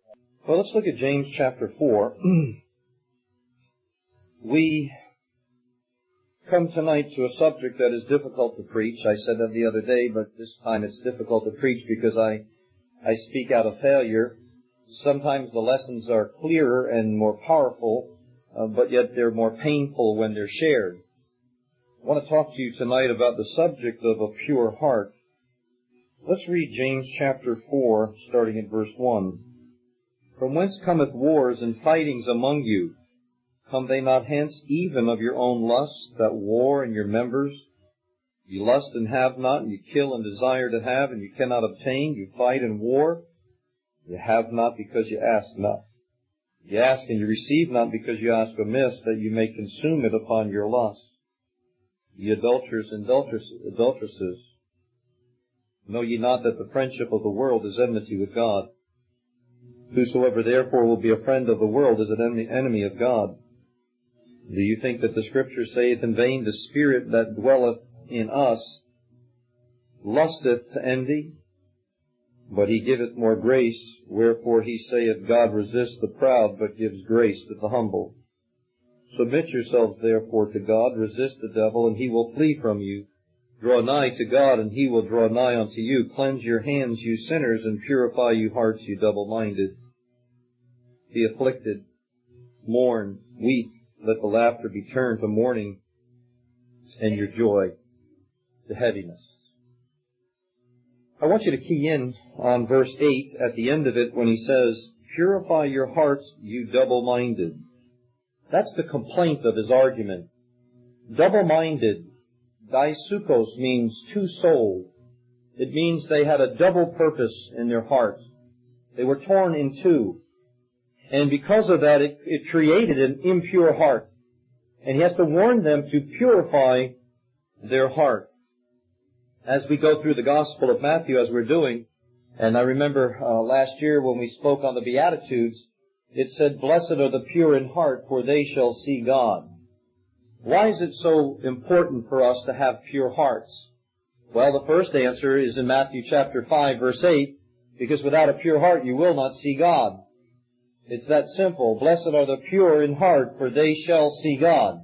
Well, let's look at James chapter 4. We come tonight to a subject that is difficult to preach. I said that the other day, but this time it's difficult to preach because I speak out of failure. Sometimes the lessons are clearer and more powerful, but yet they're more painful when they're shared. I want to talk to you tonight about the subject of a pure heart. Let's read James chapter 4, starting at verse 1. From whence cometh wars and fightings among you? Come they not hence even of your own lusts that war in your members? You lust and have not, and you kill and desire to have, and you cannot obtain. You fight and war. You have not because you ask not. You ask and you receive not because you ask amiss, that you may consume it upon your lust. Ye adulterers and adulteresses, know ye not that the friendship of the world is enmity with God? Whosoever therefore will be a friend of the world is an enemy of God. Do you think that the Scripture saith in vain, the Spirit that dwelleth in us lusteth to envy? But he giveth more grace, wherefore he saith, God resists the proud, but gives grace to the humble. Submit yourselves therefore to God, resist the devil, and he will flee from you. Draw nigh to God, and he will draw nigh unto you. Cleanse your hands, you sinners, and purify you hearts, you double-minded. Be afflicted, mourn, weep, let the laughter be turned to mourning, and your joy to heaviness. I want you to key in on verse 8 at the end of it when he says, purify your hearts, you double-minded. That's the complaint of his argument. Double-minded, daisukos, means two-souled. It means they had a double purpose in their heart. They were torn in two. And because of that, it created an impure heart. And he has to warn them to purify their heart. As we go through the Gospel of Matthew, as we're doing, and I remember last year when we spoke on the Beatitudes, it said, blessed are the pure in heart, for they shall see God. Why is it so important for us to have pure hearts? Well, the first answer is in Matthew chapter 5, verse 8, because without a pure heart you will not see God. It's that simple. Blessed are the pure in heart, for they shall see God.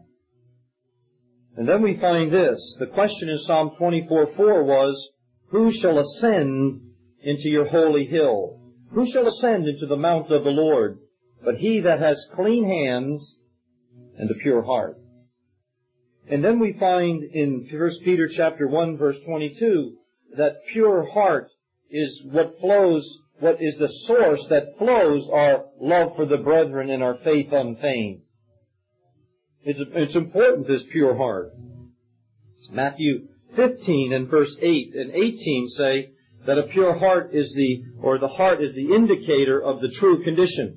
And then we find this. The question in Psalm 24:4 was, who shall ascend into your holy hill? Who shall ascend into the mount of the Lord? But he that has clean hands and a pure heart. And then we find in 1 Peter chapter 1, verse 22, that pure heart is what is the source that flows our love for the brethren and our faith unfeigned. It's important, this pure heart. Matthew 15 and verse 8 and 18 say that a pure heart the heart is the indicator of the true condition.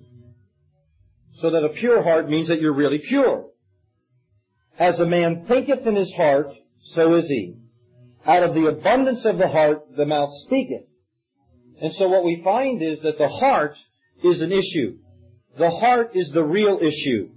So that a pure heart means that you're really pure. As a man thinketh in his heart, so is he. Out of the abundance of the heart, the mouth speaketh. And so what we find is that the heart is an issue. The heart is the real issue.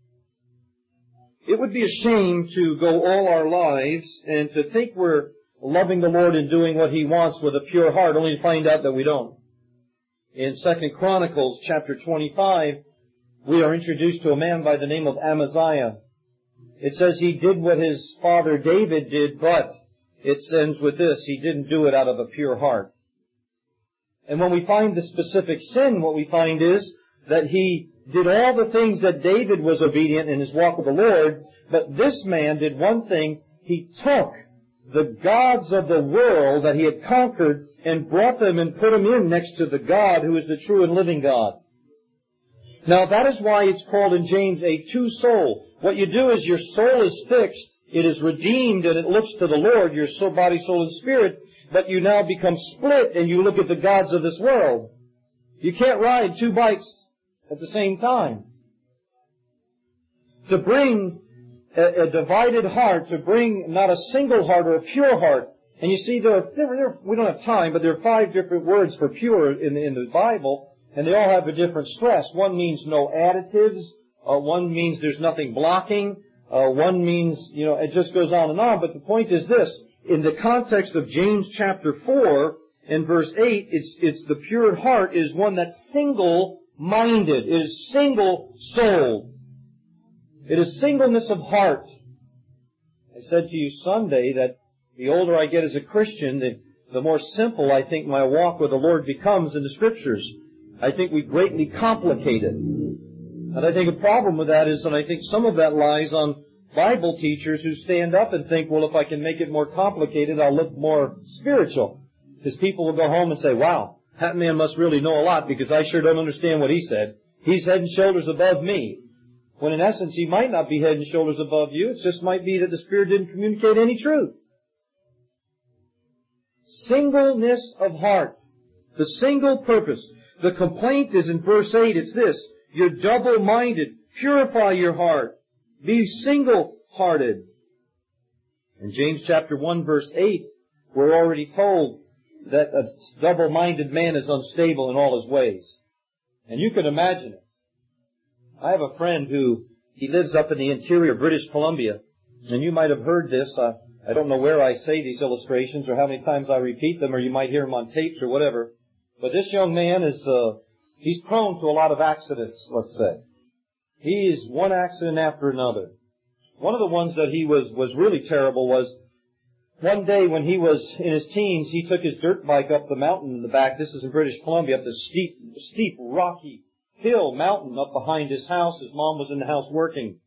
It would be a shame to go all our lives and to think we're loving the Lord and doing what He wants with a pure heart, only to find out that we don't. In 2 Chronicles chapter 25, we are introduced to a man by the name of Amaziah. It says he did what his father David did, but it ends with this, he didn't do it out of a pure heart. And when we find the specific sin, what we find is that he did all the things that David was obedient in his walk with the Lord, but this man did one thing. He took the gods of the world that he had conquered and brought them and put them in next to the God who is the true and living God. Now that is why it's called in James a two-soul. What you do is your soul is fixed, it is redeemed, and it looks to the Lord, your soul, body, soul, and spirit, but you now become split and you look at the gods of this world. You can't ride two bikes at the same time. To bring a divided heart, to bring not a single heart or a pure heart. And you see, we don't have time, but there are 5 different words for pure in the Bible, and they all have a different stress. One means no additives. One means there's nothing blocking. One means, it just goes on. But the point is this. In the context of James chapter 4, in verse 8, it's the pure heart is one that's single-minded. It is single-souled. It is singleness of heart. I said to you Sunday that the older I get as a Christian, the more simple I think my walk with the Lord becomes in the Scriptures. I think we greatly complicate it. And I think a problem with that is that I think some of that lies on Bible teachers who stand up and think, well, if I can make it more complicated, I'll look more spiritual. Because people will go home and say, wow, that man must really know a lot because I sure don't understand what he said. He's head and shoulders above me. When in essence, he might not be head and shoulders above you. It just might be that the Spirit didn't communicate any truth. Singleness of heart. The single purpose. The complaint is in verse 8. It's this. You're double-minded. Purify your heart. Be single-hearted. In James chapter 1 verse 8, we're already told that a double-minded man is unstable in all his ways. And you can imagine it. I have a friend he lives up in the interior of British Columbia. And you might have heard this. I don't know where I say these illustrations or how many times I repeat them, or you might hear them on tapes or whatever. But this young man he's prone to a lot of accidents, let's say. He is one accident after another. One of the ones that he was really terrible was one day when he was in his teens, he took his dirt bike up the mountain in the back. This is in British Columbia, up the steep, rocky hill mountain up behind his house. His mom was in the house working.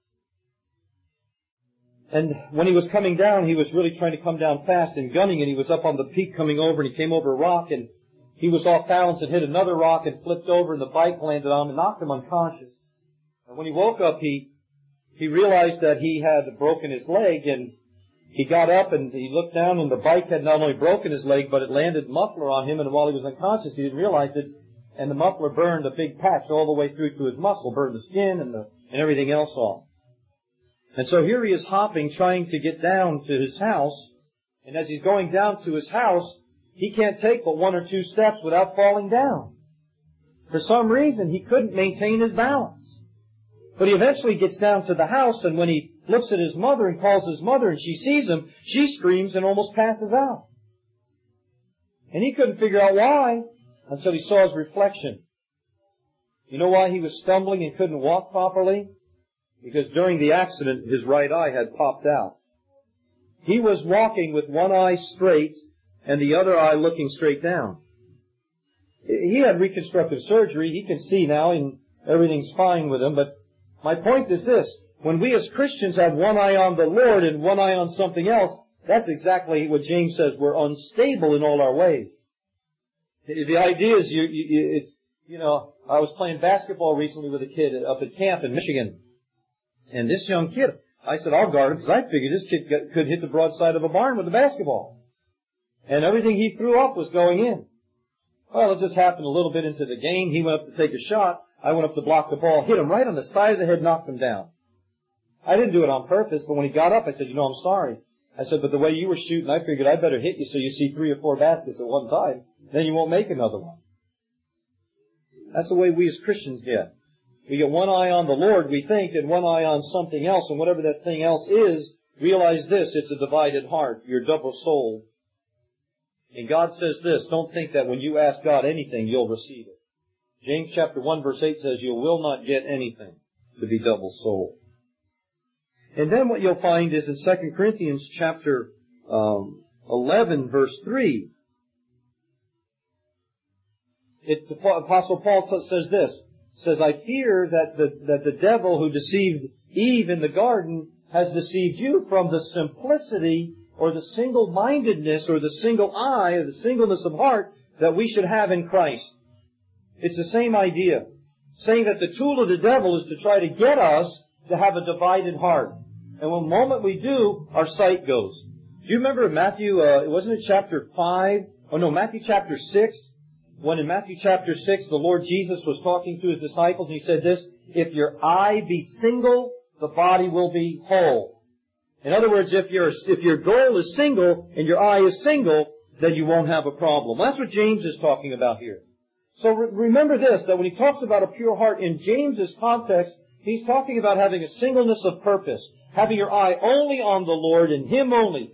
And when he was coming down, he was really trying to come down fast and gunning, and he was up on the peak coming over, and he came over a rock, and he was off balance and hit another rock and flipped over, and the bike landed on him and knocked him unconscious. And when he woke up, he realized that he had broken his leg, and he got up and he looked down, and the bike had not only broken his leg, but it landed muffler on him, and while he was unconscious, he didn't realize it, and the muffler burned a big patch all the way through to his muscle, burned the skin and everything else off. And so here he is hopping, trying to get down to his house, and as he's going down to his house, he can't take but one or two steps without falling down. For some reason, he couldn't maintain his balance. But he eventually gets down to the house, and when he looks at his mother and calls his mother and she sees him, she screams and almost passes out. And he couldn't figure out why until he saw his reflection. You know why he was stumbling and couldn't walk properly? Because during the accident, his right eye had popped out. He was walking with one eye straight and the other eye looking straight down. He had reconstructive surgery. He can see now and everything's fine with him. But my point is this. When we as Christians have one eye on the Lord and one eye on something else, that's exactly what James says. We're unstable in all our ways. The idea is, I was playing basketball recently with a kid up at camp in Michigan. And this young kid, I said, I'll guard him because I figured this kid could hit the broadside of a barn with a basketball. And everything he threw up was going in. Well, it just happened a little bit into the game. He went up to take a shot. I went up to block the ball, hit him right on the side of the head, knocked him down. I didn't do it on purpose, but when he got up, I said, I'm sorry. I said, but the way you were shooting, I figured I'd better hit you so you see 3 or 4 baskets at one time. Then you won't make another one. That's the way we as Christians get. We get one eye on the Lord, we think, and one eye on something else, and whatever that thing else is, realize this, it's a divided heart. You're double-souled. And God says this, don't think that when you ask God anything, you'll receive it. James chapter 1 verse 8 says, you will not get anything to be double-souled. And then what you'll find is in 2 Corinthians chapter 11 verse 3, the Apostle Paul says this, says, I fear that the devil who deceived Eve in the garden has deceived you from the simplicity or the single-mindedness or the single eye or the singleness of heart that we should have in Christ. It's the same idea, saying that the tool of the devil is to try to get us to have a divided heart. And the moment we do, our sight goes. Do you remember Matthew, wasn't it chapter 5? Oh no, Matthew chapter 6? When in Matthew chapter 6, the Lord Jesus was talking to His disciples, and He said this, if your eye be single, the body will be whole. In other words, if your goal is single and your eye is single, then you won't have a problem. That's what James is talking about here. So remember this, that when he talks about a pure heart in James's context, he's talking about having a singleness of purpose, having your eye only on the Lord and Him only,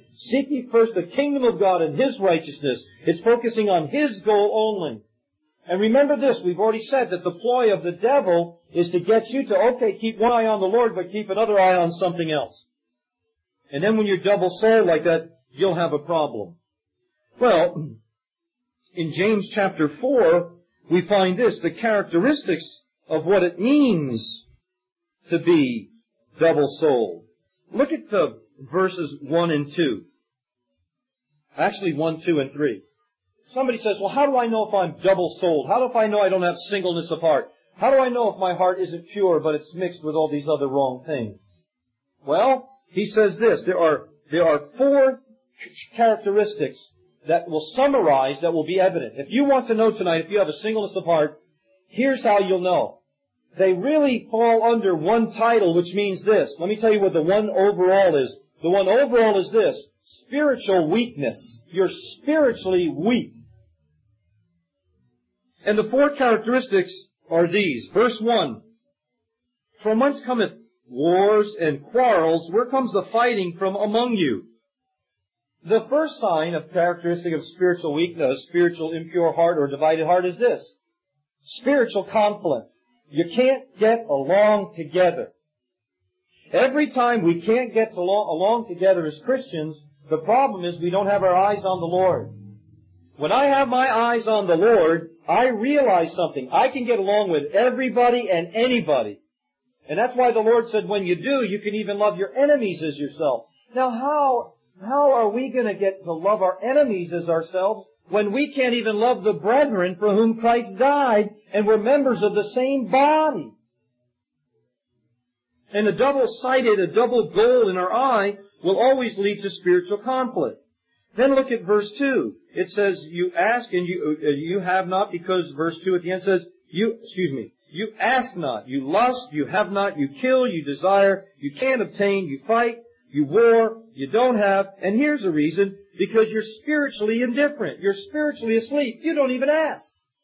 Seek ye first the kingdom of God and His righteousness. It's focusing on His goal only. And remember this, we've already said that the ploy of the devil is to get you to, okay, keep one eye on the Lord, but keep another eye on something else. And then when you're double-souled like that, you'll have a problem. Well, in James chapter 4, we find this, the characteristics of what it means to be double-souled. Look at the verses 1 and 2. Actually, 1, 2, and 3. Somebody says, well, how do I know if I'm double-souled? How do I know I don't have singleness of heart? How do I know if my heart isn't pure, but it's mixed with all these other wrong things? Well, he says this, there are 4 characteristics that will summarize, that will be evident. If you want to know tonight if you have a singleness of heart, here's how you'll know. They really fall under one title, which means this. Let me tell you what the one overall is. The one overall is this, spiritual weakness. You're spiritually weak. And the 4 characteristics are these. Verse 1, from whence cometh wars and quarrels? Where comes the fighting from among you? The first sign of characteristic of spiritual weakness, spiritual impure heart or divided heart is this. Spiritual conflict. You can't get along together. Every time we can't get along together as Christians, the problem is we don't have our eyes on the Lord. When I have my eyes on the Lord, I realize something. I can get along with everybody and anybody. And that's why the Lord said when you do, you can even love your enemies as yourself. Now how are we going to get to love our enemies as ourselves when we can't even love the brethren for whom Christ died and we're members of the same body? And a double-sighted, a double goal in our eye will always lead to spiritual conflict. Then look at verse 2. It says, you ask and you have not, because verse 2 at the end says, you ask not, you lust, you have not, you kill, you desire, you can't obtain, you fight, you war, you don't have. And here's the reason, because you're spiritually indifferent. You're spiritually asleep. You don't even ask.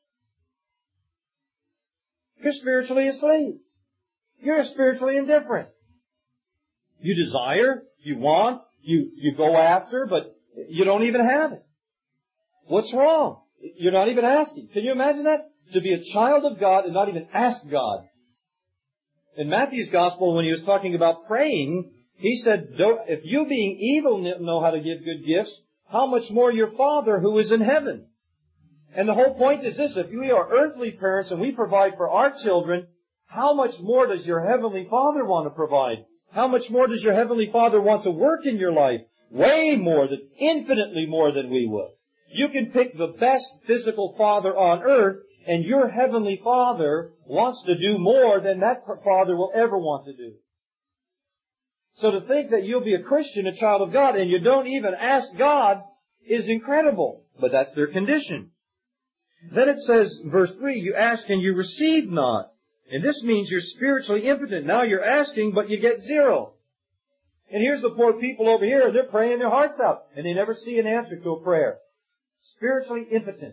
You're spiritually asleep. You're spiritually indifferent. You desire, you want, you go after, but you don't even have it. What's wrong? You're not even asking. Can you imagine that? To be a child of God and not even ask God. In Matthew's Gospel, when he was talking about praying, he said, if you being evil know how to give good gifts, how much more your Father who is in heaven? And the whole point is this, if we are earthly parents and we provide for our children, how much more does your Heavenly Father want to provide? How much more does your Heavenly Father want to work in your life? Way more, infinitely more than we would. You can pick the best physical father on earth, and your Heavenly Father wants to do more than that father will ever want to do. So to think that you'll be a Christian, a child of God, and you don't even ask God is incredible. But that's their condition. Then it says, verse 3, you ask and you receive not. And this means you're spiritually impotent. Now you're asking, but you get 0. And here's the poor people over here, they're praying their hearts out, and they never see an answer to a prayer. Spiritually impotent.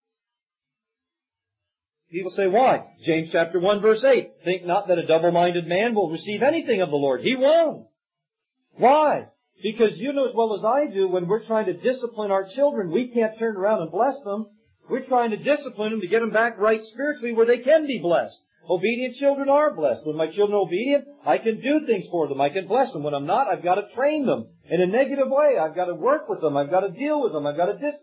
People say, why? James chapter 1 verse 8. Think not that a double-minded man will receive anything of the Lord. He won't. Why? Because you know as well as I do, when we're trying to discipline our children, we can't turn around and bless them. We're trying to discipline them to get them back right spiritually where they can be blessed. Obedient children are blessed. When my children are obedient, I can do things for them. I can bless them. When I'm not, I've got to train them in a negative way. I've got to work with them. I've got to deal with them. I've got to discipline.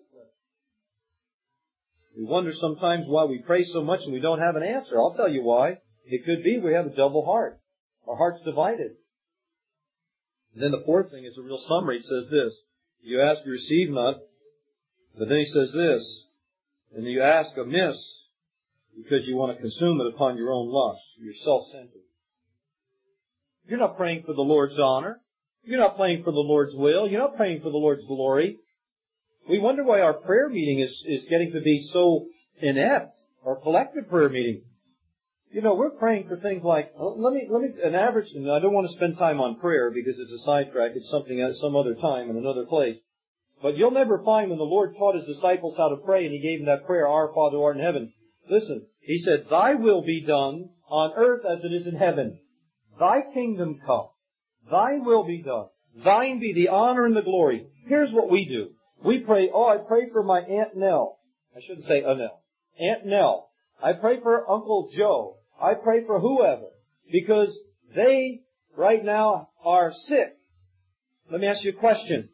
We wonder sometimes why we pray so much and we don't have an answer. I'll tell you why. It could be we have a double heart. Our heart's divided. And then the fourth thing is a real summary. It says this, you ask, you receive not. But then he says this, and you ask amiss because you want to consume it upon your own lust. You're self-centered. You're not praying for the Lord's honor. You're not praying for the Lord's will. You're not praying for the Lord's glory. We wonder why our prayer meeting is getting to be so inept, our collective prayer meeting. You know, we're praying for things like, an average, and I don't want to spend time on prayer because it's a sidetrack. It's something at some other time in another place. But you'll never find when the Lord taught His disciples how to pray and He gave them that prayer, Our Father who art in heaven. Listen, He said, Thy will be done on earth as it is in heaven. Thy kingdom come. Thine will be done. Thine be the honor and the glory. Here's what we do. We pray, I pray for my Aunt Nell. I shouldn't say Nell. Aunt Nell. I pray for Uncle Joe. I pray for whoever. Because they, right now, are sick. Let me ask you a question.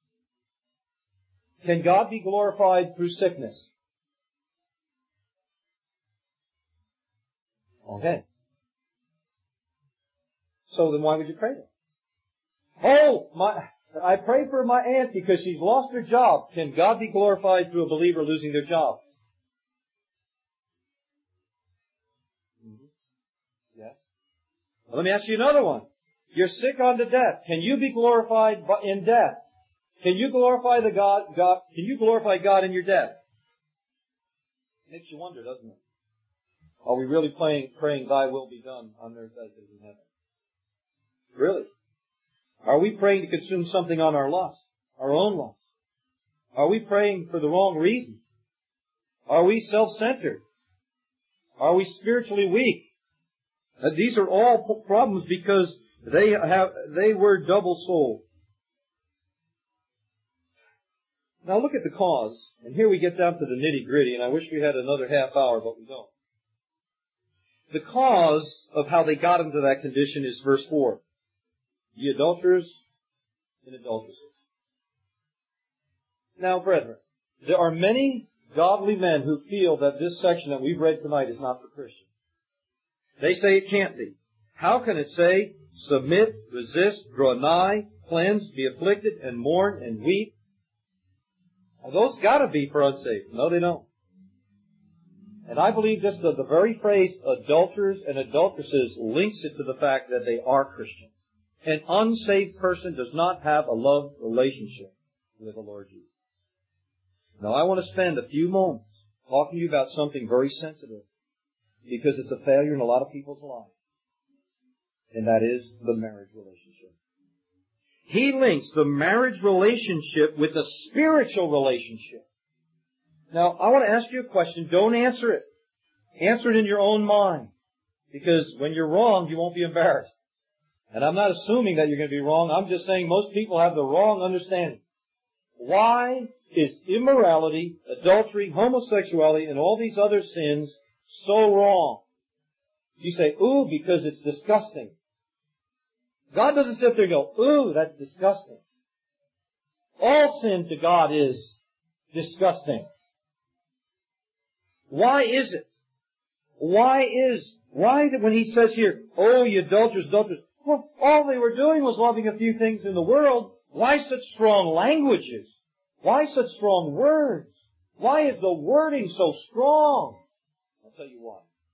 Can God be glorified through sickness? Okay. So then why would you pray that? I pray for my aunt because she's lost her job. Can God be glorified through a believer losing their job? Yes. Well, let me ask you another one. You're sick unto death. Can you be glorified in death? Can you glorify Can you glorify God in your death? Makes you wonder, doesn't it? Are we really praying Thy will be done on earth as it is in heaven? Really? Are we praying to consume something on our lust, our own lust? Are we praying for the wrong reasons? Are we self-centered? Are we spiritually weak? These are all problems because they were double-souled. Now look at the cause, and here we get down to the nitty-gritty, and I wish we had another half hour, but we don't. The cause of how they got into that condition is verse 4. Ye adulterers and adulteresses. Now, brethren, there are many godly men who feel that this section that we've read tonight is not for Christians. They say it can't be. How can it say, submit, resist, draw nigh, cleanse, be afflicted, and mourn, and weep? Now, those gotta be for unsaved. No, they don't. And I believe just the very phrase adulterers and adulteresses links it to the fact that they are Christians. An unsaved person does not have a love relationship with the Lord Jesus. Now I want to spend a few moments talking to you about something very sensitive because it's a failure in a lot of people's lives. And that is the marriage relationship. He links the marriage relationship with the spiritual relationship. Now, I want to ask you a question. Don't answer it. Answer it in your own mind. Because when you're wrong, you won't be embarrassed. And I'm not assuming that you're going to be wrong. I'm just saying most people have the wrong understanding. Why is immorality, adultery, homosexuality, and all these other sins so wrong? You say, ooh, because it's disgusting. God doesn't sit there and go, ooh, that's disgusting. All sin to God is disgusting. Why is it? Why when he says here, oh, you adulterers, well, all they were doing was loving a few things in the world. Why such strong languages? Why such strong words? Why is the wording so strong? I'll tell you why.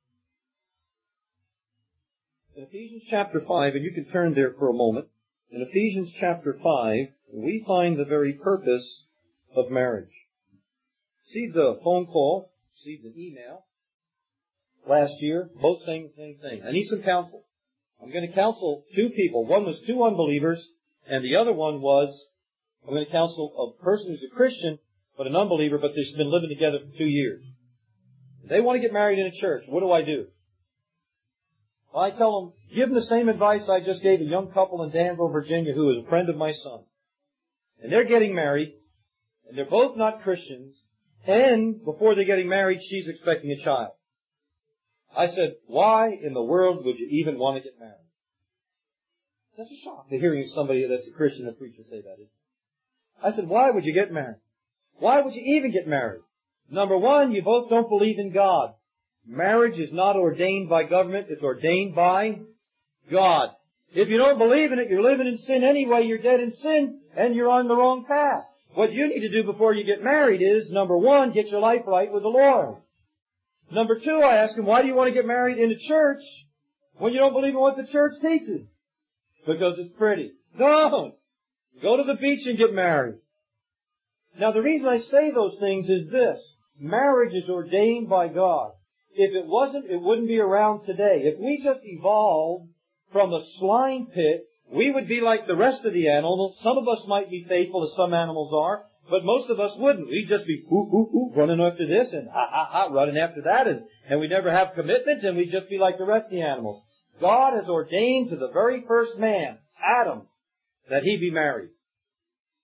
In Ephesians chapter 5, and you can turn there for a moment, in Ephesians chapter 5, we find the very purpose of marriage. See the phone call, see the email. Last year, both saying the same thing. I need some counsel. I'm going to counsel two people. One was two unbelievers, and the other one was, I'm going to counsel a person who's a Christian, but an unbeliever, but they've been living together for 2 years. They want to get married in a church. What do? Well, I tell them, give them the same advice I just gave a young couple in Danville, Virginia, who is a friend of my son. And they're getting married, and they're both not Christians, and before they're getting married, she's expecting a child. I said, why in the world would you even want to get married? That's a shock to hearing somebody that's a Christian, a preacher, say that, isn't it? I said, why would you get married? Why would you even get married? Number one, you both don't believe in God. Marriage is not ordained by government, it's ordained by God. If you don't believe in it, you're living in sin anyway, you're dead in sin, and you're on the wrong path. What you need to do before you get married is, number one, get your life right with the Lord. Number two, I ask him, why do you want to get married in a church when you don't believe in what the church teaches? Because it's pretty. Don't! Go to the beach and get married. Now the reason I say those things is this. Marriage is ordained by God. If it wasn't, it wouldn't be around today. If we just evolved from a slime pit, we would be like the rest of the animals. Some of us might be faithful as some animals are, but most of us wouldn't. We'd just be running after this and running after that, and we never have commitment, and we'd just be like the rest of the animals. God has ordained to the very first man, Adam, that he be married.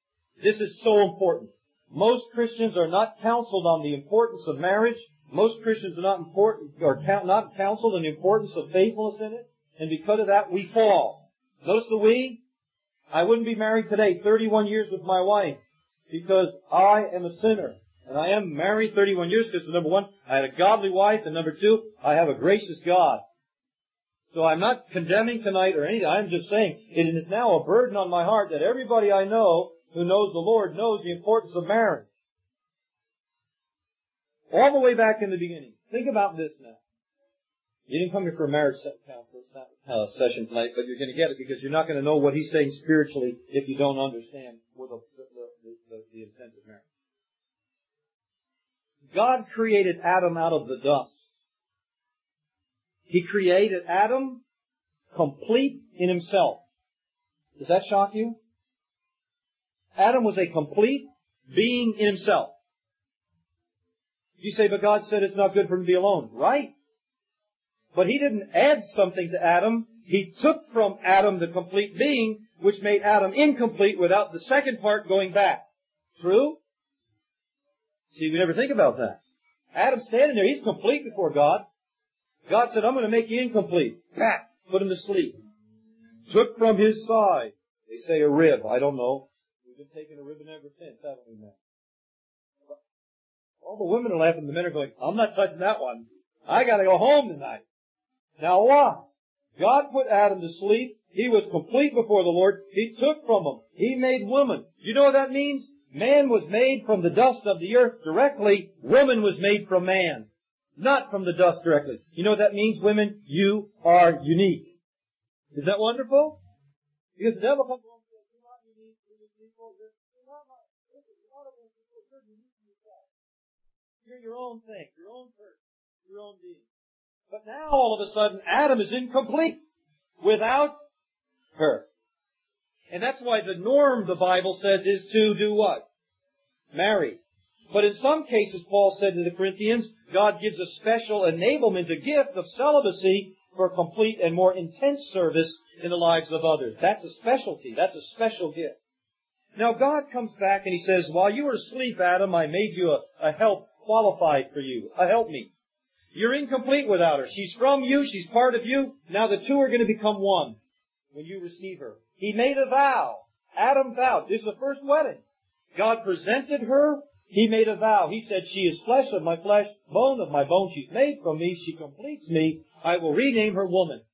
This is so important. Most Christians are not counseled on the importance of marriage. Most Christians are not counseled on the importance of faithfulness in it. And because of that, we fall. Notice the we. I wouldn't be married today, 31 years with my wife, because I am a sinner. And I am married 31 years because, number one, I had a godly wife, and number two, I have a gracious God. So I'm not condemning tonight or anything. I'm just saying it is now a burden on my heart that everybody I know who knows the Lord knows the importance of marriage. All the way back in the beginning. Think about this now. You didn't come here for a marriage session tonight, but you're going to get it because you're not going to know what he's saying spiritually if you don't understand what the intent of marriage. God created Adam out of the dust. He created Adam complete in himself. Does that shock you? Adam was a complete being in himself. You say, but God said it's not good for him to be alone. Right. But He didn't add something to Adam. He took from Adam the complete being, which made Adam incomplete without the second part going back. True? See, we never think about that. Adam's standing there. He's complete before God. God said, I'm going to make you incomplete. Pat! Put him to sleep. Took from his side. They say a rib. I don't know. We've been taking a ribbon ever since, haven't we, man? All the women are laughing. The men are going, I'm not touching that one. I got to go home tonight. Now what? God put Adam to sleep. He was complete before the Lord. He took from him. He made woman. You know what that means? Man was made from the dust of the earth directly. Woman was made from man. Not from the dust directly. You know what that means, women? You are unique. Is that wonderful? Because the devil comes along and says, you're not unique, you're unique, you're not like, listen, you're not a woman, you're unique to yourself. You're your own thing, your own person, your own being. But now, all of a sudden, Adam is incomplete without her. And that's why the norm, the Bible says, is to do what? Marry. But in some cases, Paul said to the Corinthians, God gives a special enablement, a gift of celibacy for complete and more intense service in the lives of others. That's a specialty. That's a special gift. Now God comes back and He says, while you were asleep, Adam, I made you a help qualified for you, a helpmeet. You're incomplete without her. She's from you. She's part of you. Now the two are going to become one when you receive her. He made a vow. Adam vowed. This is the first wedding. God presented her. He made a vow. He said, she is flesh of my flesh, bone of my bone. She's made from me. She completes me. I will rename her woman.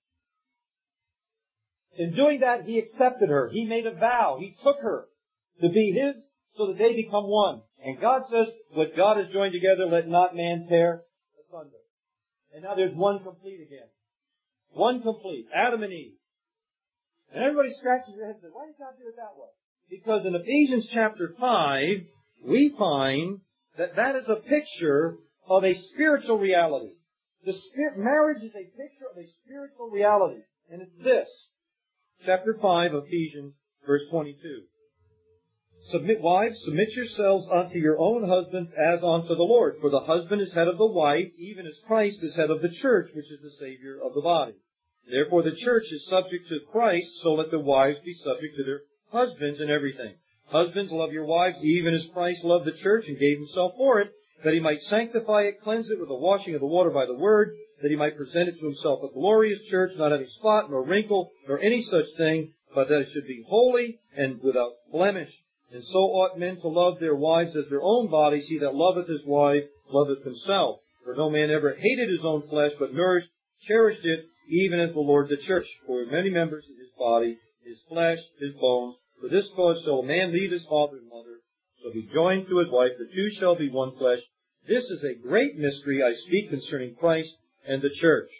In doing that, He accepted her. He made a vow. He took her to be His so that they become one. And God says, what God has joined together, let not man tear asunder. And now there's one complete again. One complete. Adam and Eve. And everybody scratches their head and says, why did God do it that way? Because in Ephesians chapter 5, we find that that is a picture of a spiritual reality. Marriage is a picture of a spiritual reality. And it's this. Chapter 5 of Ephesians, verse 22. Wives, submit yourselves unto your own husbands as unto the Lord. For the husband is head of the wife, even as Christ is head of the church, which is the Savior of the body. Therefore the church is subject to Christ, so let the wives be subject to their husbands in everything. Husbands, love your wives, even as Christ loved the church and gave Himself for it, that He might sanctify it, cleanse it with the washing of the water by the word, that He might present it to Himself a glorious church, not having spot, nor wrinkle, nor any such thing, but that it should be holy and without blemish. And so ought men to love their wives as their own bodies. He that loveth his wife loveth himself. For no man ever hated his own flesh, but nourished, cherished it, even as the Lord the church. For many members of His body, His flesh, His bones. For this cause shall a man leave his father and mother, shall be joined to his wife, the two shall be one flesh. This is a great mystery I speak concerning Christ and the church.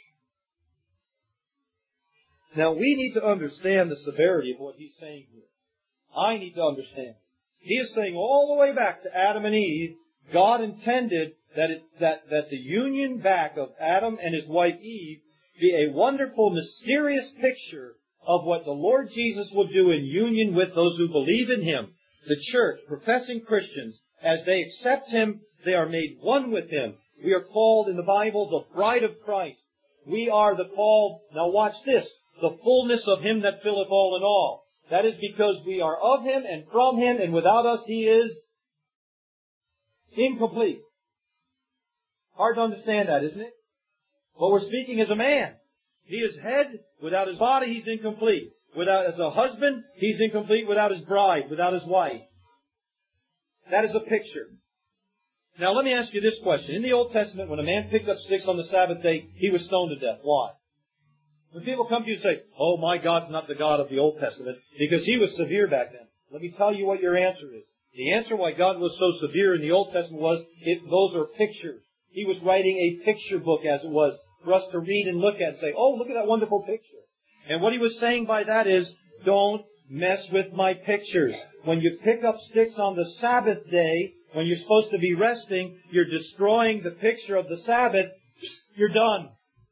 Now we need to understand the severity of what He's saying here. I need to understand. He is saying all the way back to Adam and Eve, God intended that the union back of Adam and his wife Eve be a wonderful, mysterious picture of what the Lord Jesus will do in union with those who believe in Him. The church, professing Christians, as they accept Him, they are made one with Him. We are called in the Bible the bride of Christ. We are the called, now watch this, the fullness of Him that filleth all in all. That is because we are of Him and from Him, and without us He is incomplete. Hard to understand that, isn't it? But we're speaking as a man. He is head. Without His body, He's incomplete. As a husband, He's incomplete without His bride, without His wife. That is a picture. Now let me ask you this question. In the Old Testament, when a man picked up sticks on the Sabbath day, he was stoned to death. Why? When people come to you and say, oh, my God's not the God of the Old Testament, because He was severe back then. Let me tell you what your answer is. The answer why God was so severe in the Old Testament was, those are pictures. He was writing a picture book, as it was, for us to read and look at and say, oh, look at that wonderful picture. And what He was saying by that is, don't mess with my pictures. When you pick up sticks on the Sabbath day, when you're supposed to be resting, you're destroying the picture of the Sabbath. You're done.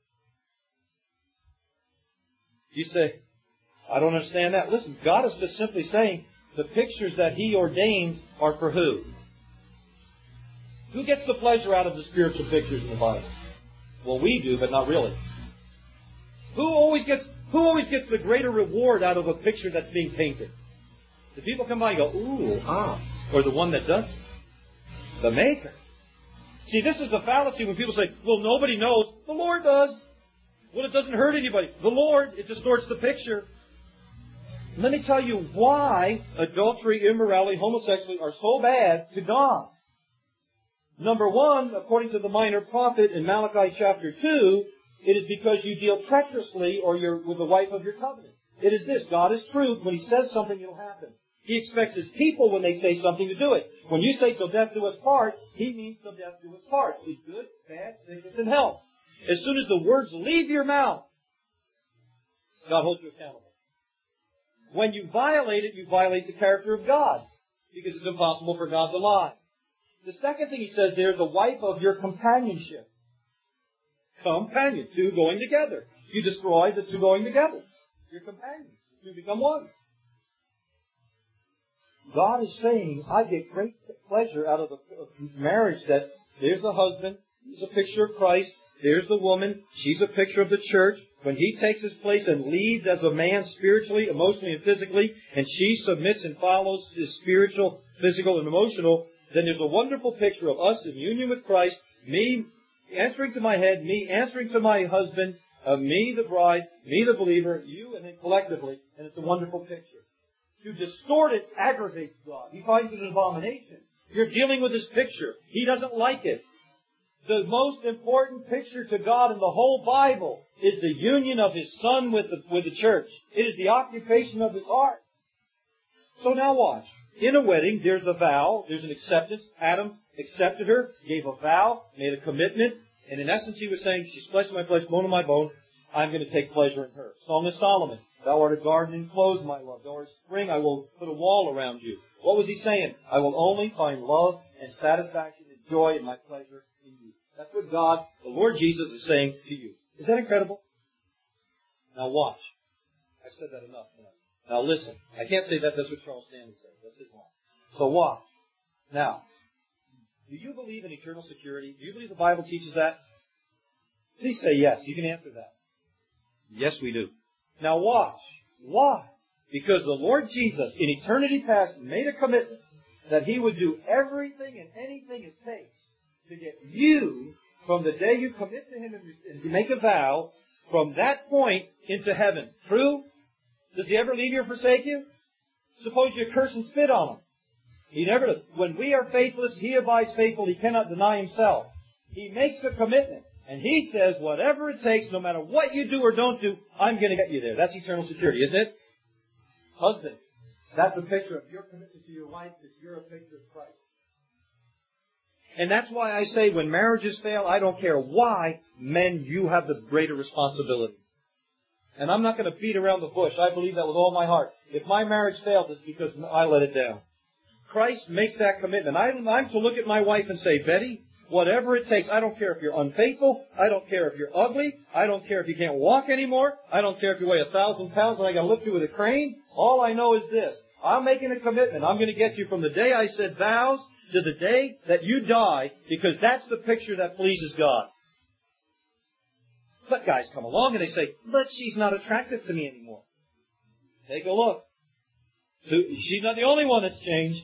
You say, I don't understand that. Listen, God is just simply saying the pictures that He ordained are for who? Who gets the pleasure out of the spiritual pictures in the Bible? Well, we do, but not really. Who always gets the greater reward out of a picture that's being painted? The people come by and go, ooh, ah. Or the one that does? The Maker. See, this is the fallacy when people say, well, nobody knows. The Lord does. Well, it doesn't hurt anybody. The Lord, it distorts the picture. Let me tell you why adultery, immorality, homosexuality are so bad to God. Number one, according to the minor prophet in Malachi chapter 2, it is because you deal treacherously or you're with the wife of your covenant. It is this. God is truth. When He says something, it'll happen. He expects His people, when they say something, to do it. When you say, till death do us part, He means till death do us part. It's good, bad, sickness, and health. As soon as the words leave your mouth, God holds you accountable. When you violate it, you violate the character of God, because it's impossible for God to lie. The second thing He says there is the wife of your companionship. Companion, two going together. You destroy the two going together. Your companions. You become one. God is saying, I get great pleasure out of the marriage that there's the husband, he's a picture of Christ, there's the woman, she's a picture of the church. When he takes his place and leads as a man spiritually, emotionally, and physically, and she submits and follows his spiritual, physical, and emotional, then there's a wonderful picture of us in union with Christ, me answering to my head, me answering to my husband, me the bride, me the believer, you and then collectively, and it's a wonderful picture. To distort it aggravates God. He finds it an abomination. You're dealing with His picture. He doesn't like it. The most important picture to God in the whole Bible is the union of His Son with the church. It is the occupation of His heart. So now watch. In a wedding, there's a vow, there's an acceptance. Adam accepted her, gave a vow, made a commitment, and in essence he was saying, she's flesh of my flesh, bone of my bone, I'm going to take pleasure in her. Song of Solomon, thou art a garden enclosed, my love. Thou art a spring, I will put a wall around you. What was he saying? I will only find love and satisfaction and joy in my pleasure in you. That's what God, the Lord Jesus, is saying to you. Is that incredible? Now watch. I've said that enough. Now listen. I can't say that. That's what Charles Stanley said. That's his line. So watch. Now, do you believe in eternal security? Do you believe the Bible teaches that? Please say yes. You can answer that. Yes, we do. Now watch. Why? Because the Lord Jesus, in eternity past, made a commitment that He would do everything and anything it takes to get you, from the day you commit to Him and to make a vow, from that point into heaven. True? Does He ever leave you or forsake you? Suppose you curse and spit on Him. He never does. When we are faithless, He abides faithful. He cannot deny Himself. He makes a commitment. And He says, whatever it takes, no matter what you do or don't do, I'm going to get you there. That's eternal security, isn't it? Husband, that's a picture of your commitment to your wife, because you're a picture of Christ. And that's why I say when marriages fail, I don't care why, men, you have the greater responsibility. And I'm not going to beat around the bush. I believe that with all my heart. If my marriage fails, it's because I let it down. Christ makes that commitment. I'm to look at my wife and say, Betty, whatever it takes, I don't care if you're unfaithful, I don't care if you're ugly, I don't care if you can't walk anymore, I don't care if you weigh 1,000 pounds and I got to lift you with a crane. All I know is this. I'm making a commitment. I'm going to get you from the day I said vows to the day that you die, because that's the picture that pleases God. But guys come along and they say, but she's not attractive to me anymore. Take a look. So she's not the only one that's changed.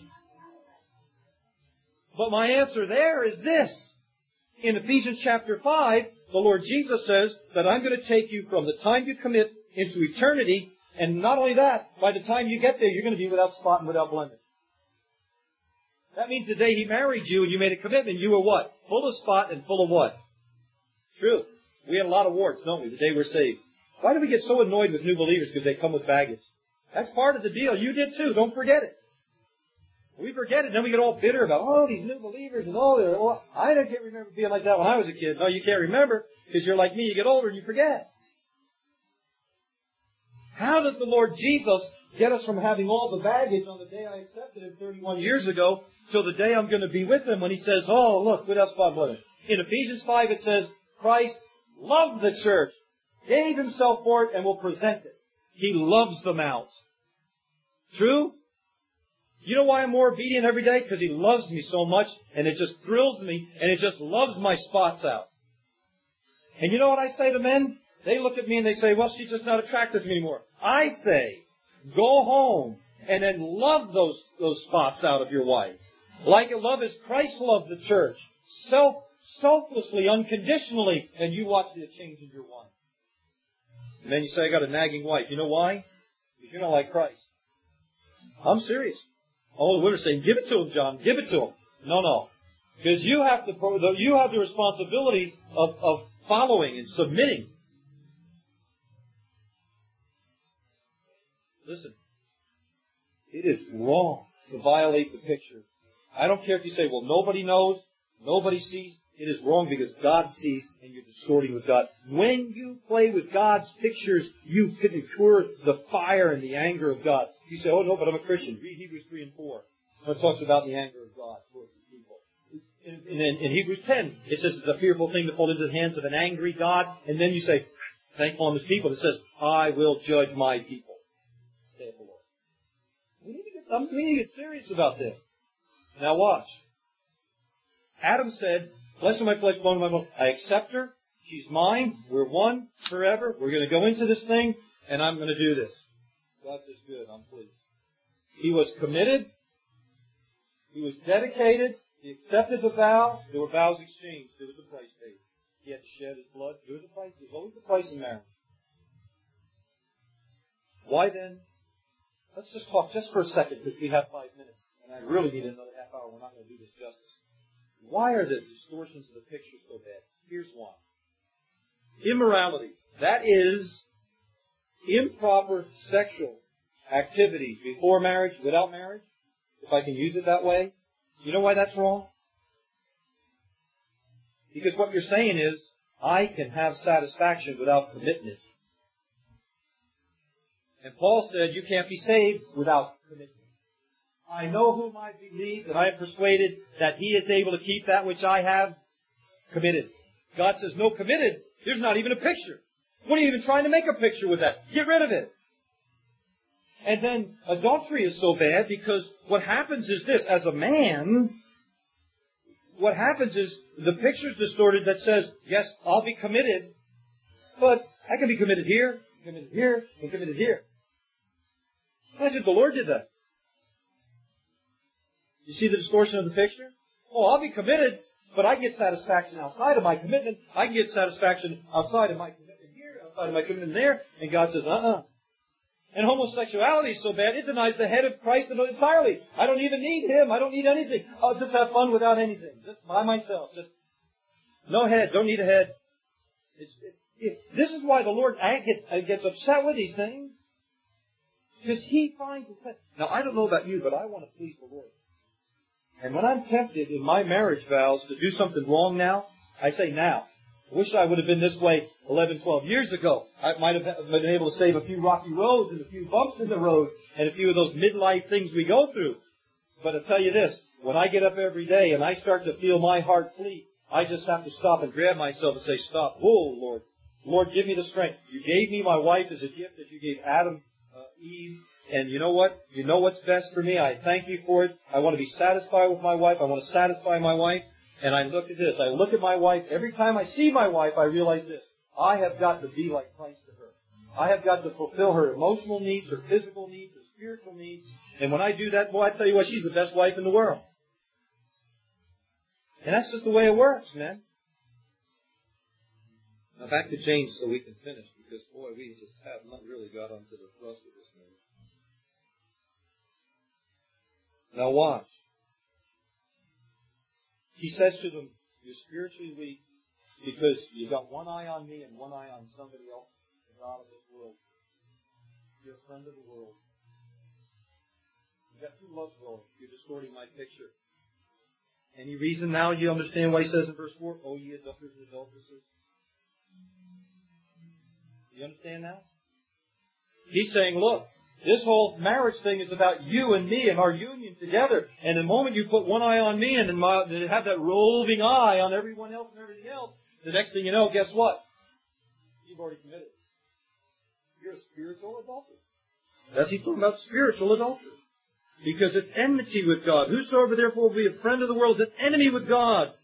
But my answer there is this. In Ephesians chapter 5, the Lord Jesus says that I'm going to take you from the time you commit into eternity, and not only that, by the time you get there, you're going to be without spot and without blemish. That means the day He married you and you made a commitment, you were what? Full of spot and full of what? Truth. We have a lot of warts, don't we, the day we're saved. Why do we get so annoyed with new believers? Because they come with baggage. That's part of the deal. You did too. Don't forget it. We forget it, then we get all bitter about, these new believers and I can't remember being like that when I was a kid. No, you can't remember because you're like me. You get older and you forget. How does the Lord Jesus get us from having all the baggage on the day I accepted Him 31 years ago till the day I'm going to be with Him when He says, look, without spot and blemish. In Ephesians 5 it says, Christ loved the church, gave Himself for it, and will present it. He loves them out. True? You know why I'm more obedient every day? Because He loves me so much, and it just thrills me, and it just loves my spots out. And you know what I say to men? They look at me and they say, well, she's just not attractive to me anymore. I say, go home and then love those spots out of your wife. Like love as Christ loved the church. Selflessly, unconditionally, and you watch the change in your wife. And then you say, I got a nagging wife. You know why? Because you're not like Christ. I'm serious. All the women are saying, give it to him, John. Give it to him. No. Because you have the responsibility of following and submitting. Listen. It is wrong to violate the picture. I don't care if you say, well, nobody knows, nobody sees. It is wrong because God sees and you're distorting with God. When you play with God's pictures, you can incur the fire and the anger of God. You say, oh no, but I'm a Christian. Read Hebrews 3 and 4. It talks about the anger of God towards the people. And then in Hebrews 10, it says it's a fearful thing to fall into the hands of an angry God. And then you say, thankful on His people. It says, I will judge my people, saith the Lord. We need to get serious about this. Now watch. Adam said, flesh of my flesh, bone of my bone. I accept her. She's mine. We're one forever. We're going to go into this thing, and I'm going to do this. God says, good. I'm pleased. He was committed. He was dedicated. He accepted the vow. There were vows exchanged. There was a price paid. He had to shed his blood. There was a price. There's always a price in marriage. Why then? Let's just talk just for a second because we have 5 minutes. And I really need another half hour. We're not going to do this justice. Why are the distortions of the picture so bad? Here's why. Immorality. That is improper sexual activity before marriage, without marriage, if I can use it that way. You know why that's wrong? Because what you're saying is, I can have satisfaction without commitment. And Paul said, you can't be saved without commitment. I know whom I believe, and I am persuaded that He is able to keep that which I have committed. God says, no committed. There's not even a picture. What are you even trying to make a picture with that? Get rid of it. And then adultery is so bad because what happens is this. As a man, what happens is the picture's distorted that says, yes, I'll be committed, but I can be committed here, committed here, and committed here. Imagine if the Lord did that. You see the distortion of the picture? Oh, I'll be committed, but I get satisfaction outside of my commitment. I can get satisfaction outside of my commitment here, outside of my commitment there. And God says, And homosexuality is so bad, it denies the head of Christ entirely. I don't even need Him. I don't need anything. I'll just have fun without anything. Just by myself. Just no head. Don't need a head. This is why the Lord gets upset with these things. Because He finds it. Now, I don't know about you, but I want to please the Lord. And when I'm tempted in my marriage vows to do something wrong now, I say now. I wish I would have been this way 11, 12 years ago. I might have been able to save a few rocky roads and a few bumps in the road and a few of those midlife things we go through. But I'll tell you this, when I get up every day and I start to feel my heart flee, I just have to stop and grab myself and say, stop. Whoa, Lord. Lord, give me the strength. You gave me my wife as a gift that you gave Adam, Eve. And you know what? You know what's best for me. I thank you for it. I want to be satisfied with my wife. I want to satisfy my wife. And I look at this. I look at my wife. Every time I see my wife, I realize this. I have got to be like Christ to her. I have got to fulfill her emotional needs, her physical needs, her spiritual needs. And when I do that, boy, I tell you what, she's the best wife in the world. And that's just the way it works, man. Now back to James so we can finish, because, boy, we just have not really got onto the thrust of this thing. Now watch. He says to them, you're spiritually weak because you got one eye on me and one eye on somebody else, the God of this world. You're a friend of the world. You've got two loves going. You're distorting my picture. Any reason now you understand why he says in verse 4, O ye adulterers and adulteresses? You understand now? He's saying, look, this whole marriage thing is about you and me and our union together. And the moment you put one eye on me and then have that roving eye on everyone else and everything else, the next thing you know, guess what? You've already committed. You're a spiritual adulterer. That's he's talking about spiritual adultery. Because it's enmity with God. Whosoever therefore will be a friend of the world is an enemy with God.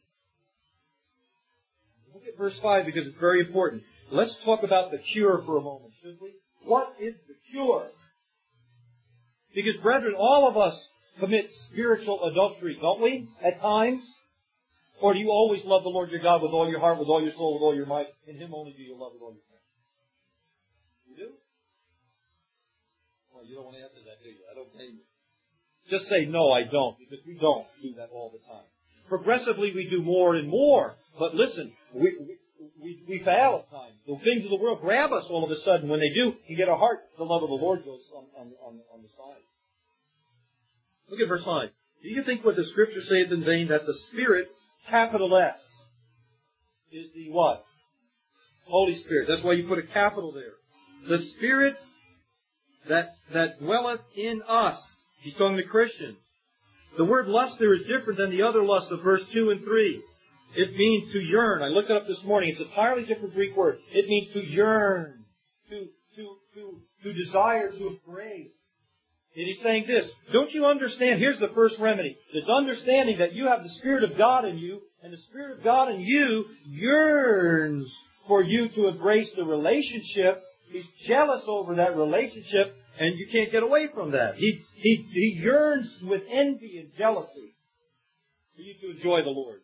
Look at verse 5 because it's very important. Let's talk about the cure for a moment, should we? What is the cure? Because, brethren, all of us commit spiritual adultery, don't we? At times. Or do you always love the Lord your God with all your heart, with all your soul, with all your might? In Him only do you love with all your strength. You do? Well, you don't want to answer that, do you? I don't blame you. Just say, no, I don't, because we don't do that all the time. Progressively, we do more and more. But listen, we fail at times. The things of the world grab us all of a sudden. When they do, you get our heart, the love of the Lord goes on the side. Look at verse 5. Do you think what the Scripture saith in vain, that the Spirit, capital S, is the what? Holy Spirit. That's why you put a capital there. The Spirit that dwelleth in us. He's talking to Christians. The word lust there is different than the other lust of verse 2 and 3. It means to yearn. I looked it up this morning. It's an entirely different Greek word. It means to yearn, to desire, to embrace. And he's saying this. Don't you understand? Here's the first remedy. It's understanding that you have the Spirit of God in you, and the Spirit of God in you yearns for you to embrace the relationship. He's jealous over that relationship, and you can't get away from that. He yearns with envy and jealousy for you to enjoy the Lord.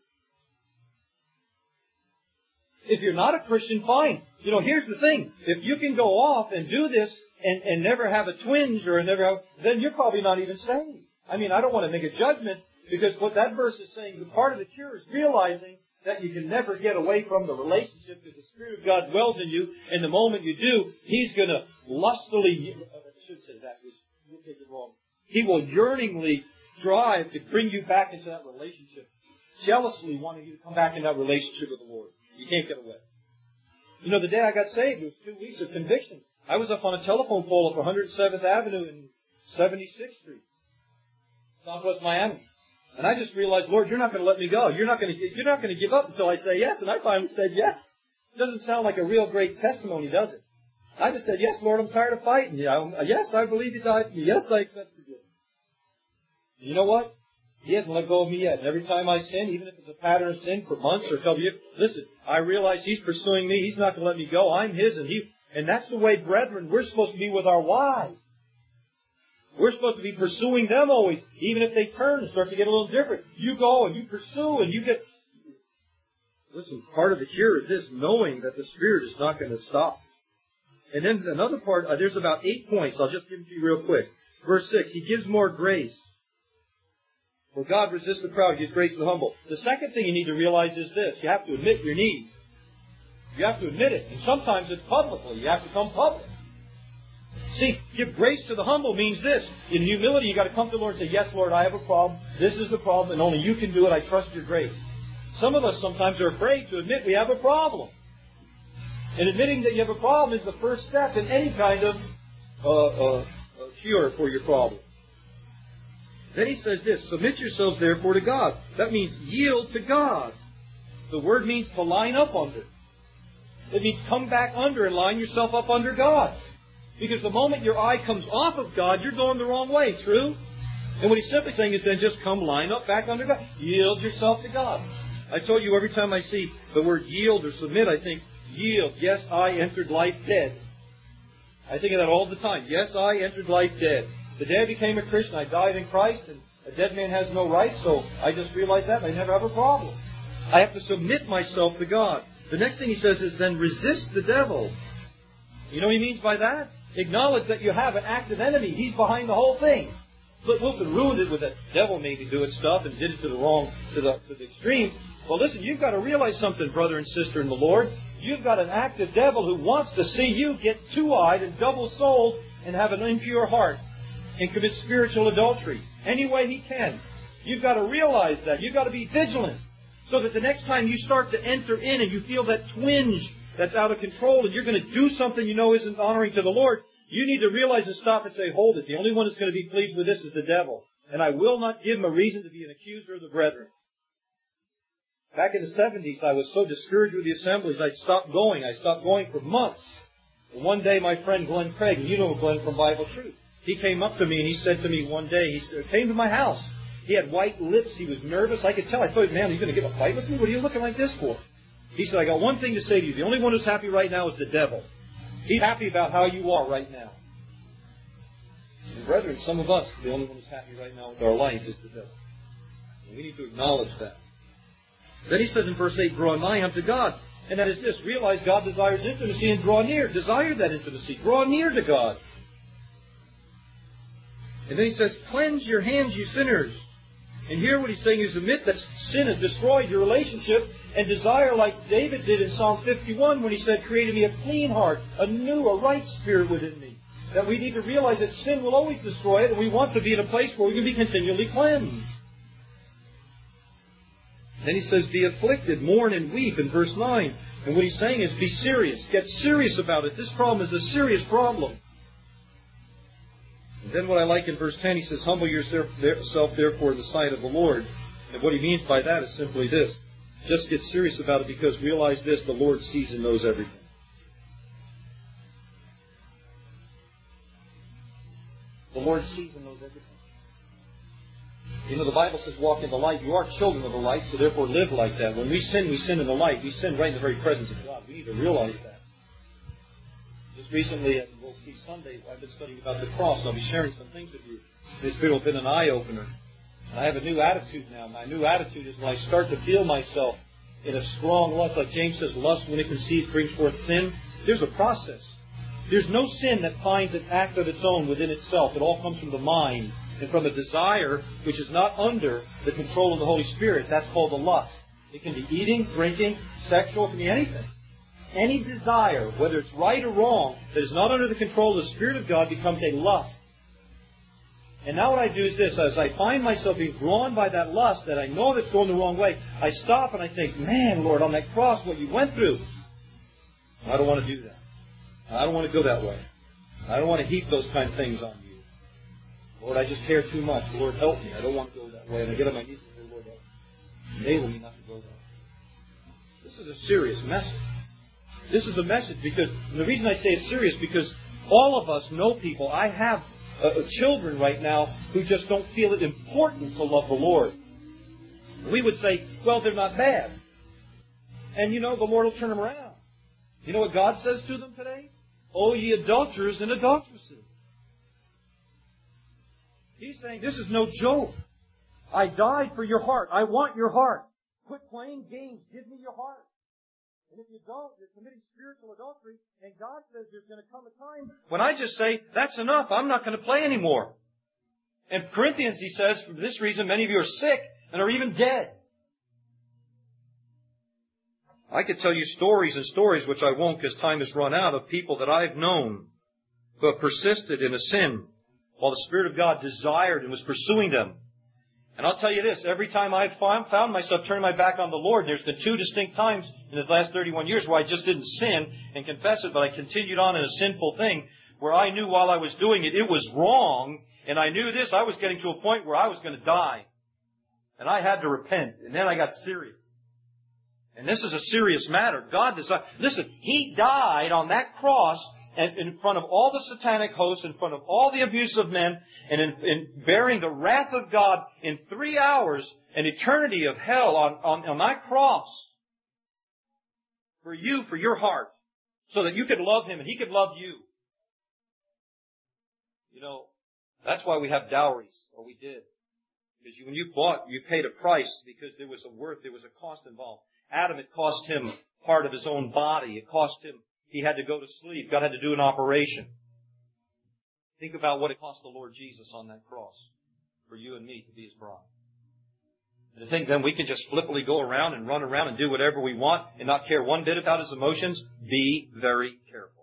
If you're not a Christian, fine. You know, here's the thing. If you can go off and do this and never have a twinge or never have, then you're probably not even saved. I mean, I don't want to make a judgment because what that verse is saying, the part of the cure is realizing that you can never get away from the relationship because the Spirit of God dwells in you, and the moment you do, He's going to lustfully, I should say that, we'll take it wrong. He will yearningly strive to bring you back into that relationship, jealously wanting you to come back in that relationship with the Lord. You can't get away. You know, the day I got saved, it was 2 weeks of conviction. I was up on a telephone pole up 107th Avenue and 76th Street, Southwest Miami. And I just realized, Lord, you're not going to let me go. You're not going to give up until I say yes. And I finally said yes. It doesn't sound like a real great testimony, does it? I just said, yes, Lord, I'm tired of fighting. Yes, I believe you died for me. Yes, I accept forgiveness. You know what? He hasn't let go of me yet. And every time I sin, even if it's a pattern of sin for months or a couple years, listen, I realize He's pursuing me. He's not going to let me go. I'm His, and that's the way, brethren, we're supposed to be with our wives. We're supposed to be pursuing them always, even if they turn and start to get a little different. You go and you pursue and you get... Listen, part of the cure is this, knowing that the Spirit is not going to stop. And then another part, there's about 8 points. I'll just give them to you real quick. Verse 6, He gives more grace. For God resists the proud, gives grace to the humble. The second thing you need to realize is this. You have to admit your need. You have to admit it. And sometimes it's publicly. You have to come public. See, give grace to the humble means this. In humility, you've got to come to the Lord and say, yes, Lord, I have a problem. This is the problem, and only you can do it. I trust your grace. Some of us sometimes are afraid to admit we have a problem. And admitting that you have a problem is the first step in any kind of cure for your problem. Then he says this, submit yourselves therefore to God. That means yield to God. The word means to line up under. It means come back under and line yourself up under God. Because the moment your eye comes off of God, you're going the wrong way, true? And what he's simply saying is then just come line up back under God. Yield yourself to God. I told you every time I see the word yield or submit, I think, yield. Yes, I entered life dead. I think of that all the time. Yes, I entered life dead. The day I became a Christian, I died in Christ, and a dead man has no rights, so I just realized that, and I never have a problem. I have to submit myself to God. The next thing he says is then resist the devil. You know what he means by that? Acknowledge that you have an active enemy. He's behind the whole thing. But Wilson ruined it with that devil made me do it stuff and did it to the extreme. Well, listen, you've got to realize something, brother and sister in the Lord. You've got an active devil who wants to see you get two-eyed and double-souled and have an impure heart and commit spiritual adultery any way he can. You've got to realize that. You've got to be vigilant so that the next time you start to enter in and you feel that twinge that's out of control and you're going to do something you know isn't honoring to the Lord, you need to realize and stop and say, hold it. The only one that's going to be pleased with this is the devil. And I will not give him a reason to be an accuser of the brethren. Back in the 70s, I was so discouraged with the assemblies, I stopped going. I stopped going for months. And one day, my friend Glenn Craig, and you know Glenn from Bible Truth, he came up to me and he said to me one day, came to my house. He had white lips. He was nervous. I could tell. I thought, man, are you going to get a fight with me? What are you looking like this for? He said, I got one thing to say to you. The only one who's happy right now is the devil. He's happy about how you are right now. And brethren, some of us, the only one who's happy right now with our life is the devil. And we need to acknowledge that. Then he says in verse 8, draw nigh unto God. And that is this. Realize God desires intimacy and draw near. Desire that intimacy. Draw near to God. And then he says, cleanse your hands, you sinners. And here what he's saying is admit that sin has destroyed your relationship and desire like David did in Psalm 51 when he said, create in me a clean heart, a right spirit within me. That we need to realize that sin will always destroy it and we want to be in a place where we can be continually cleansed. Then he says, be afflicted, mourn and weep in verse 9. And what he's saying is be serious. Get serious about it. This problem is a serious problem. And then what I like in verse 10, he says, humble yourself therefore in the sight of the Lord. And what he means by that is simply this. Just get serious about it because realize this, the Lord sees and knows everything. The Lord sees and knows everything. You know, the Bible says walk in the light. You are children of the light, so therefore live like that. When we sin in the light. We sin right in the very presence of God. We need to realize that. Just recently, and we'll see Sunday, I've been studying about the cross. I'll be sharing some things with you. This video has been an eye-opener. And I have a new attitude now. My new attitude is when I start to feel myself in a strong lust, like James says, lust when it conceives brings forth sin. There's a process. There's no sin that finds an act of its own within itself. It all comes from the mind and from a desire which is not under the control of the Holy Spirit. That's called the lust. It can be eating, drinking, sexual, it can be anything. Any desire, whether it's right or wrong, that is not under the control of the Spirit of God becomes a lust. And now what I do is this. As I find myself being drawn by that lust that I know that's going the wrong way, I stop and I think, man, Lord, on that cross, what you went through, I don't want to do that. I don't want to go that way. I don't want to heap those kind of things on you. Lord, I just care too much. Lord, help me. I don't want to go that way. And I get on my knees and say, Lord, help me. Enable me not to go that way. This is a serious message. This is a message because, and the reason I say it's serious because all of us know people. I have children right now who just don't feel it important to love the Lord. We would say, well, they're not bad. And you know, the Lord will turn them around. You know what God says to them today? O ye adulterers and adulteresses. He's saying, this is no joke. I died for your heart. I want your heart. Quit playing games. Give me your heart. And if you don't, you're committing spiritual adultery. And God says there's going to come a time when I just say, that's enough. I'm not going to play anymore. In Corinthians, he says, for this reason, many of you are sick and are even dead. I could tell you stories and stories, which I won't because time has run out, of people that I've known who have persisted in a sin while the Spirit of God desired and was pursuing them. And I'll tell you this, every time I've found myself turning my back on the Lord, there's been two distinct times in the last 31 years where I just didn't sin and confess it, but I continued on in a sinful thing where I knew while I was doing it, it was wrong, and I knew this, I was getting to a point where I was going to die. And I had to repent, and then I got serious. And this is a serious matter. God decided, listen, He died on that cross and in front of all the satanic hosts, in front of all the abusive men, and in bearing the wrath of God in 3 hours, an eternity of hell on that cross. For you, for your heart. So that you could love Him and He could love you. You know, That's why we have dowries, or we did. Because when you bought, you paid a price because there was a worth, there was a cost involved. Adam, it cost him part of his own body. It cost him, he had to go to sleep. God had to do an operation. Think about what it cost the Lord Jesus on that cross for you and me to be His bride. And to think then we can just flippantly go around and run around and do whatever we want and not care one bit about His emotions, be very careful.